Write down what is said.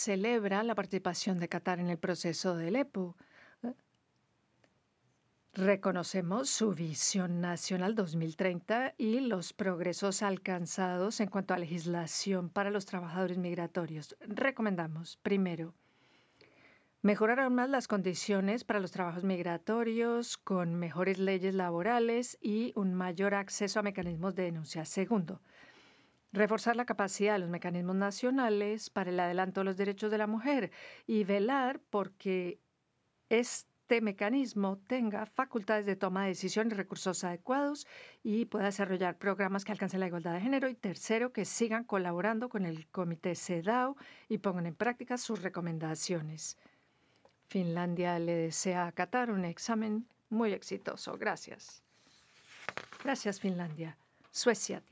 celebra la participación de Qatar en el proceso del EPU. Reconocemos su visión nacional 2030 y los progresos alcanzados en cuanto a legislación para los trabajadores migratorios. Recomendamos, primero, mejorar aún más las condiciones para los trabajos migratorios con mejores leyes laborales y un mayor acceso a mecanismos de denuncia. Segundo, reforzar la capacidad de los mecanismos nacionales para el adelanto de los derechos de la mujer y velar porque este mecanismo tenga facultades de toma de decisión y recursos adecuados y pueda desarrollar programas que alcancen la igualdad de género. Y tercero, que sigan colaborando con el Comité CEDAW y pongan en práctica sus recomendaciones. Finlandia le desea a Qatar un examen muy exitoso. Gracias. Gracias, Finlandia. Suecia.